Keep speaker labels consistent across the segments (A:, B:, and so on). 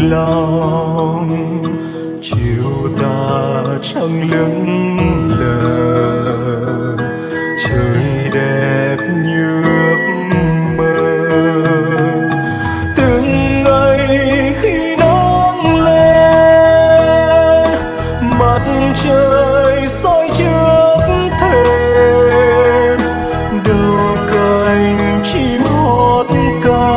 A: lòng. Chiều tà trăng lững lờ, trời đẹp như ước mơ. Từng ngày khi nắng lên, mặt trời soi trước thềm, đầu cành chim hót ca,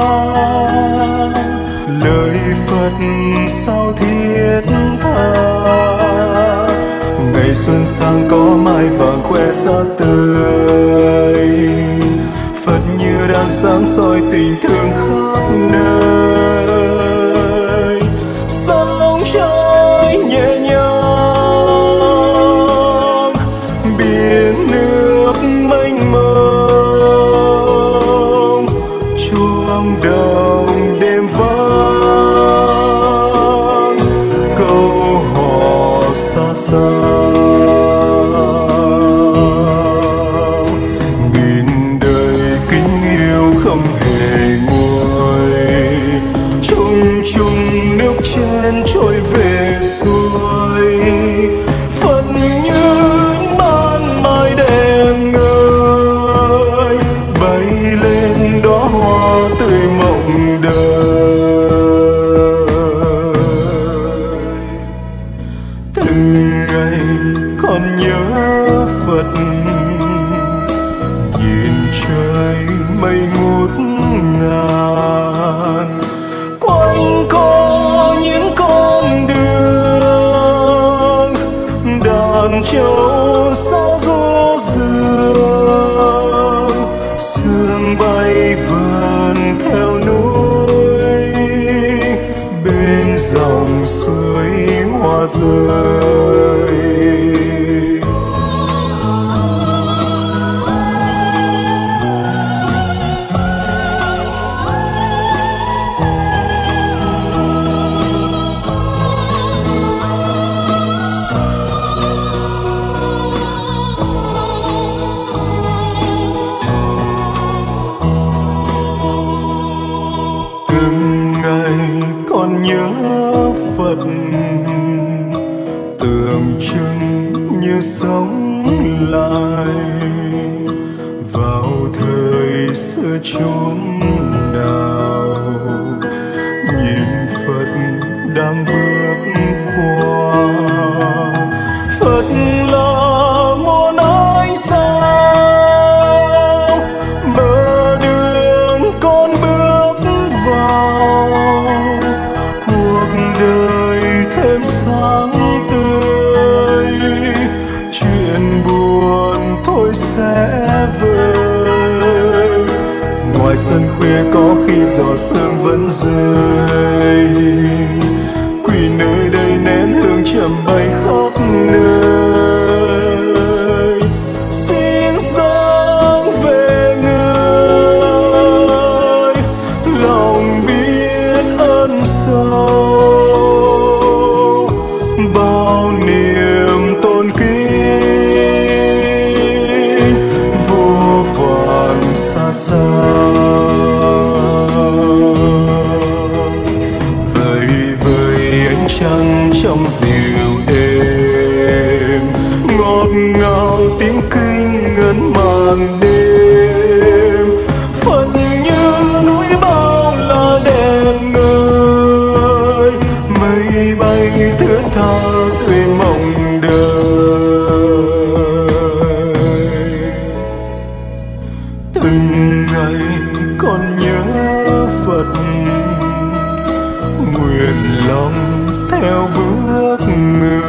A: lời Phật sao thiết tha. Ngày xuân sang có mai vàng khoe sắc tươi, Phật như đang sáng soi tình thương khắp nơi. Sóng trôi nhẹ nhàng, biển nước mênh mông, chuông đồng đêm vang, câu hò xa xa. Nghìn đời kính yêu không hề nguôi, chung chung nước chen trôi về xuôi. Phật như ban mai đèn ngời, bay lên đóa hoa tươi mộng đời. Từng ngày con nhớ Phật, nhìn trời mây ngút ngàn, quanh có những con đường đàn trâu sao ru rương. Sương bay vần theo núi, bên dòng suối hoa rơi. Từng ngày con nhớ Phật, tưởng chừng như sống lại vào thời xưa chốn nào. Nhìn Phật đang bước qua, Phật là một ánh sao, mở đường con bước vào. Cuộc đời thêm sáng tươi, chuyện buồn thôi sẽ vơi. Ngoài sân khuya có khi giọt sương vẫn rơi, quỳ nơi đây nén hương trầm bay khắp nơi. Xin dâng về người, lòng biết ơn sâu, bao niềm tôn kính vô vàn xa xa. Vời vời ánh trăng trong dịu êm, ngọt ngào tiếng kinh ngân màn đêm. Phật như núi bao la đèn ngời, mây bay thướt tha tươi mộng đời. Từng ngày con nhớ Phật, nguyện lòng theo bước người.